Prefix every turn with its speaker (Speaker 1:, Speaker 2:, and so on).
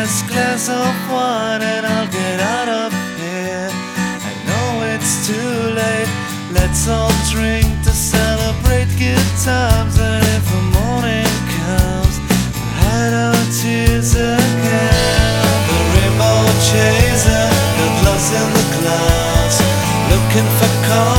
Speaker 1: this glass of wine and I'll get out of here. I know it's too late, let's all drink to celebrate good times. And if the morning comes, we'll hide our tears again. The rainbow chaser got lost in the clouds, looking for cars.